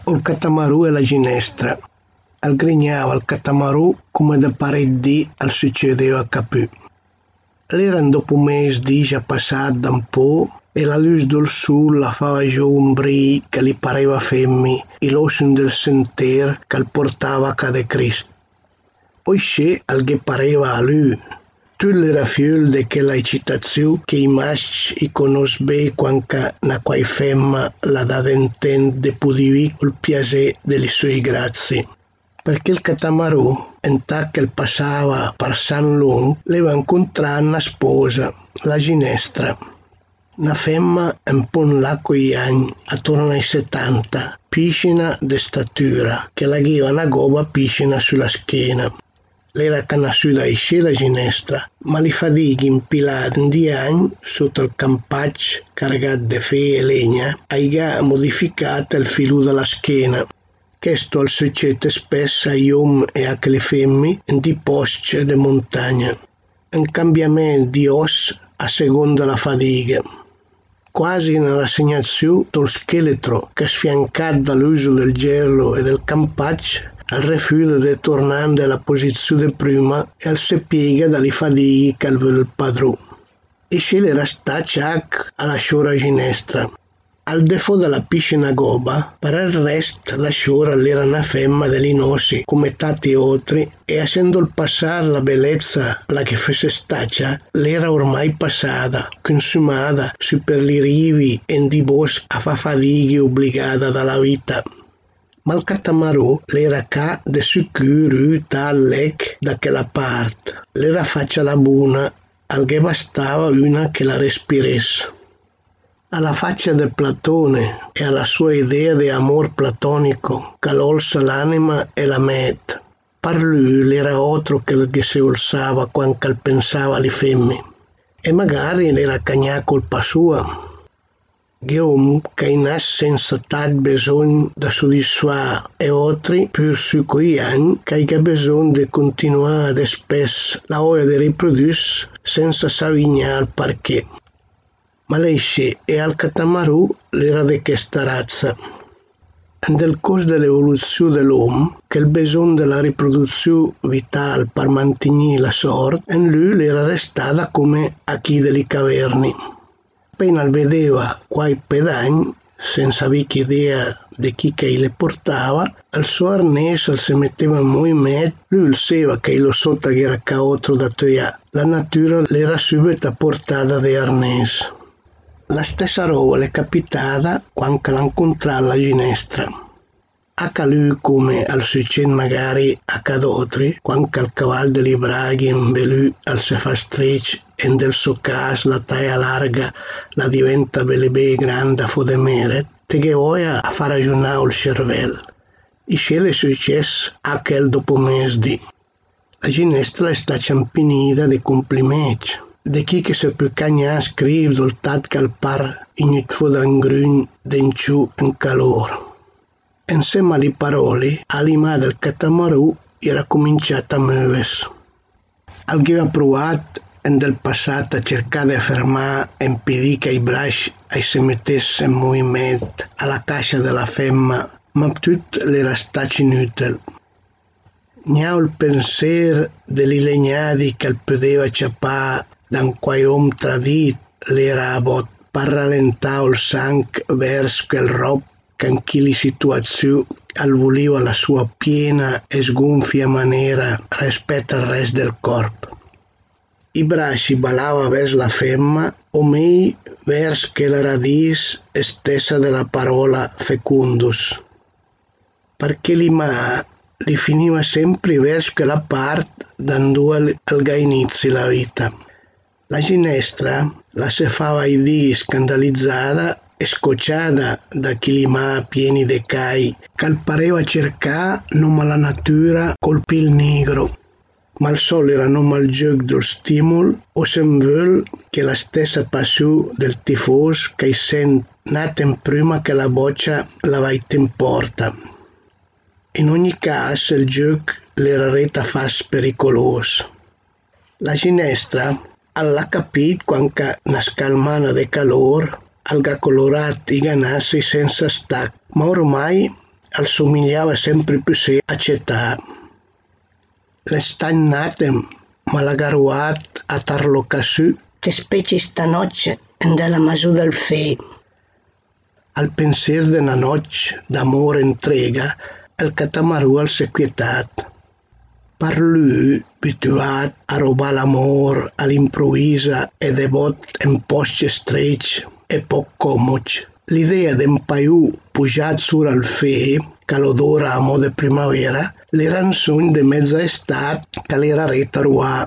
il catamarù e la ginestra. Al grignava il catamarù come da parecchi al succedeva capù. L'erano dopo mesi di già passato da un po' e la luce del sole la fava giù un bri che gli pareva femmi e l'ocean del sentier che il portava a cade Cristo. Oisce al che pareva a lui. Tu l'era figlio di quella eccitazione che i maschi conoscono bene quando una quai femma la dà d'intendere di poter il piacere delle sue grazie. Perché il catamarù, in che passava per San Lung, aveva incontrato una sposa, la ginestra. Una femma un po' in là con gli anni, attorno ai 70, piscina di statura, che la aveva una gobba piscina sulla schiena. L'era conosciuta esce la ginestra, ma li fadighi impilati in 10 anni sotto il campaccio carregato di fe e legna, ha modificato il filo della schiena. Questo al succede spesso agli uomini e alle femmine in di posti di montagna. Un cambiamento di ossa a seconda della fatica. Quasi nella segnazione dello scheletro che sfiancato dall'uso del gelo e del campaccio al rifiuto di tornare alla posizione prima e al si piega dalle fatiche che vuole il padrone. E se l'era stata alla sciora ginestra. Al defo della piscina goba, per il resto la sciora era una femma delle nosi come tanti altri e essendo il passare la bellezza la che fosse stata, l'era ormai passata, consumata su per i rivi e di boschi a fa fatighe obbligata dalla vita. Ma il catamarù l'era ca de sicuro tal lec da quella parte. L'era faccia la buona, al che bastava una che la respiresse. Alla faccia del Platone e alla sua idea di amor platonico che l'olsa l'anima e la mente. Per lui l'era altro che si olsava quando pensava alle femmine. E magari l'era cagnà colpa sua. Ghiom che nasce senza tal bisogno di soddisfare e altri più su quei anni che ha bisogno di continuare ad spesso la voglia di riprodursi senza savignare perché. Ma lei e al catamarù l'era di questa razza. Nel corso dell'evoluzione dell'uomo, che il bisogno della riproduzione vitale per mantenere la sorte, in lui l'era restata come a chi delle caverne. Appena vedeva quai pedagni, senza avere idea di chi che le portava, al suo arnese si metteva in movimento, lui sapeva che lo sotto era caotro da togliere. La natura l'era subito portata di arnese. La stessa roba le capitava quando l'incontrava la ginestra. A lui come al succede magari a cadotri, quando il cavallo delle braghe in belù al se fa stretch e del suo caso la taglia larga la diventa belle grande a fodemere, te che vuoi a far ragionare il cervello. E se è successo a quel dopo mese di. La ginestra è stata ciampinita di complimenti. De chi che se può cagnare scrive risultato che al par in fuoco in grun d'enciù in calore. Insieme alle parole, l'anima del catamarù era cominciata a muoversi. Aveva provato nel passato a cercare di fermare e impedire che i bracci si mettessero in movimento alla caccia della femma, ma tutto era stato inutile. Gnao il pensiero degli legnati che poteva ciappare da un quaiom tradito l'era a bot per rallentare il sangue verso quel rob che in quelle situazioni al voleva la sua piena e sgonfia maniera rispetto al resto del corpo. I bracci balava verso la femma o meglio verso quella radice stessa della parola fecundus. Perché l'imà li finiva sempre verso quella parte dando al inizio la vita. La ginestra la si fava i dì scandalizzata e scocciata da chilimà pieni di cai che pareva cercare non la natura colpì il negro. Ma il sole era non il gioco del stimolo o se vuol che la stessa passione del tifoso che sente nata in prima che la boccia la vai in porta. In ogni caso il gioco l'era retta fast pericoloso. La ginestra alla capito quando una scalmana di calore alga colorato i ganassi senza stacco, ma ormai assomigliava sempre più a città. L'estan natem, ma la garuat a tarlo cassù. Che specie stanotte della masù del fe. Al pensier d'una noce d'amore entrega, il catamarù al sequietat. Per lui, abituat a robar l'amor all'improvvisa e devot in posti stretch e poc comods, l'idea d'un paiù pujat sur al fe, che l'odora a mo' de primavera, l'era un sogn de mezza estat che l'era reta ruà.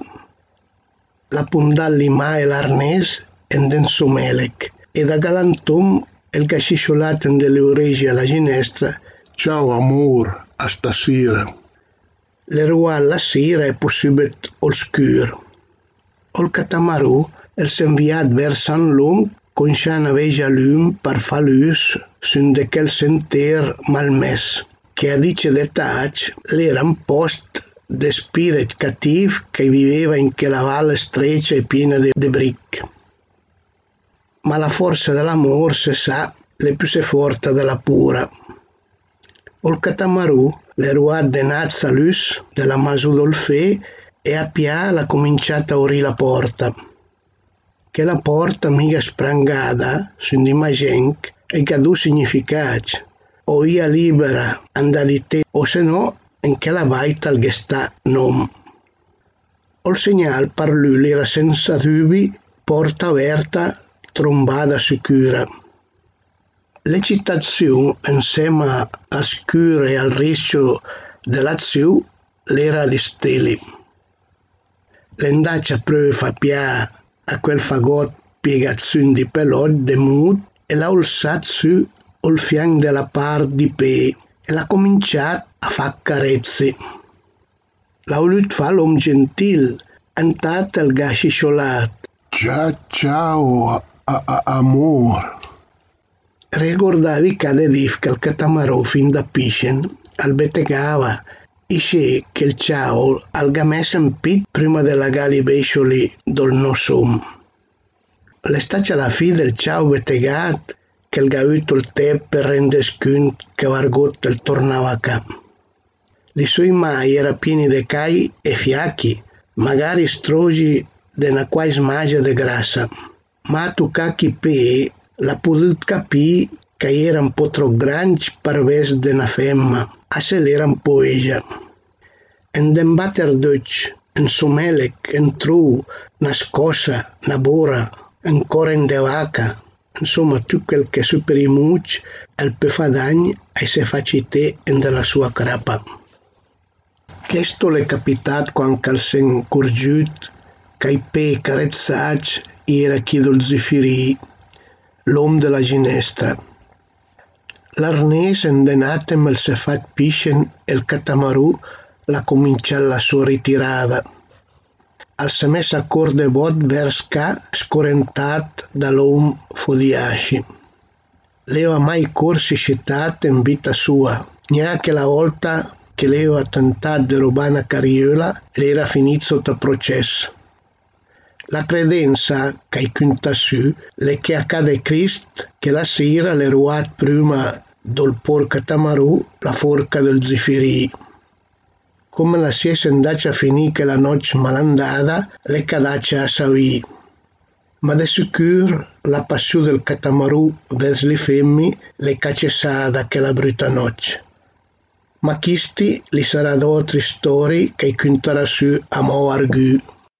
La pundal limà e l'arnès en den somelec, e da galantom el gascisciolat en delle oregie alla ginestra. Ciao amor, a stasera. Le ruà alla sera e possibet oscur. Ol catamarù el s'enviat vers San Long con Xana veja lum per fa lus sun de quel senter malmès, che a dice de tac l'era un post de spirit cativ che viveva in quella valle streccia e piena de bric. Ma la forza dell'amor, se sa, le più se forte della pura. Ol catamarù le ruat de nazza lus della masù del fe e a pià l'ha cominciata a orì la porta. Che la porta mica sprangada, sun di magenc, e che du significat, o via libera andà di te, o se no, en che la baita al gestà nom. Ol segnal per lui era senza dubi porta aperta, trombada sicura. L'eccitazione insieme a scure e al rischio dell'azione l'era agli steli. L'endaccia prova fa pià a quel fagot piegazione di pelot de mut e l'ha alzat su al fianco della part di pe e l'ha cominciat a far carezze. L'ha voluto fare l'uomo gentil, antat il gascisciolat. Ciao, amor. Ricordavi cada dif che il catamarò fin da piscen al betegava isce che il ciao al gamessa in pit prima della gali bescioli dol nosom. L'estate alla fine del ciao betegat che il gauto il te per rendere scunt che vargot il tornava a cap. I suoi mai era pieni de cai e fiacchi, magari strogi de una quais magia de grassa. Ma a toccacchi pe l'ha potuto capire che era un po' troppo grande per ves de una femma, a se l'era un po' eja. En den batter Dutch, en somelec, en tru, na scossa, na bora, en coren de vaca, insomma tutto quel che super i muc, el pe fa dany e se facite en della sua crapa. Questo l'è capitat quan cal sen curgiut, che pe carezzats era chi dol zifirii, l'om de la ginestra. L'arnès endenatem el se fat piscen el catamarù l'ha cominciat la sua ritirada. Al se messa a cor de bot vers ca scorentat da l'om fodiasci. L'eva mai corsi scitat in vita sua, neanche la volta che l'eva tentat de rubare una carriola l'era finit sotto processo. La credenza che conta su le che accade Crist che la sera le ruat prima dol por catamarù la forca del zifirì. Come la siesse andace a finì che la noce malandada le cadace a savì. Ma de sicur la passione del catamarù vers le femmi le cacessa da quella brutta noce. Ma chisti li sarà d'altri storie che conterà su a mo' argù.